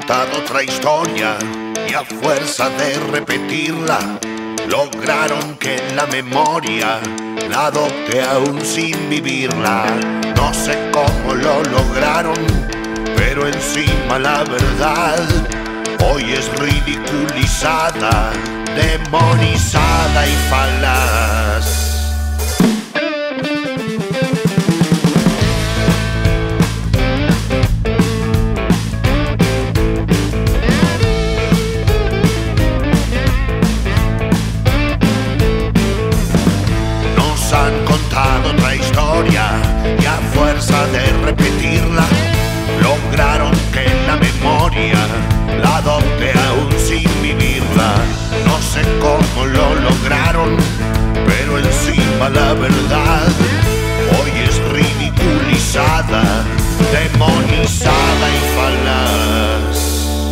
contado otra historia y a fuerza de repetirla lograron que en la memoria la adopte aún sin vivirla. No sé cómo lo lograron, pero encima la verdad hoy es ridiculizada, demonizada y falaz. Han contado otra historia y a fuerza de repetirla lograron que en la memoria la adopte aún sin vivirla. No sé cómo lo lograron, pero encima la verdad hoy es ridiculizada, demonizada y falaz.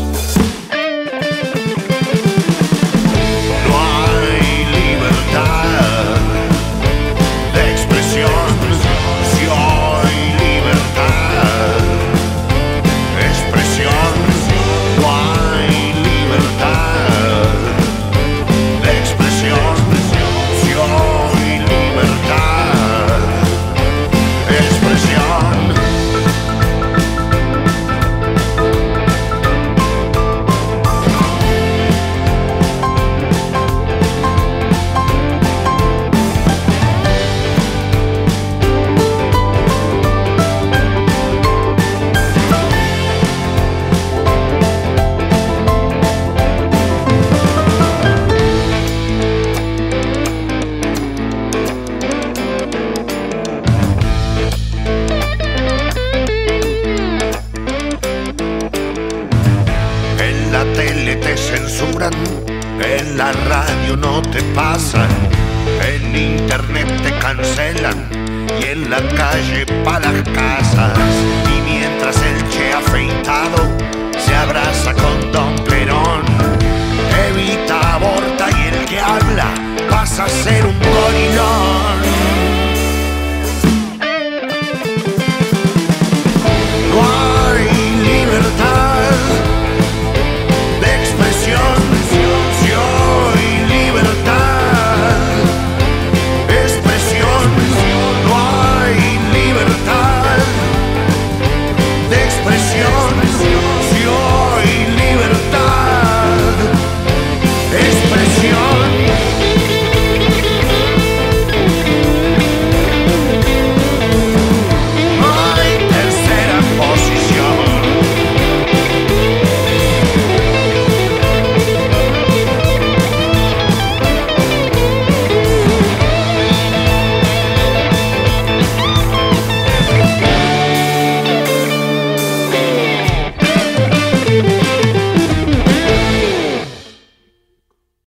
No hay libertad de expresión, si hay libertad de expresión, no hay libertad de expresión, si hay libertad de expresión. En la tele te censuran, en la radio no te pasan, en internet te cancelan y en la calle pa' las casas. Y mientras el che afeitado se abraza con Don Perón,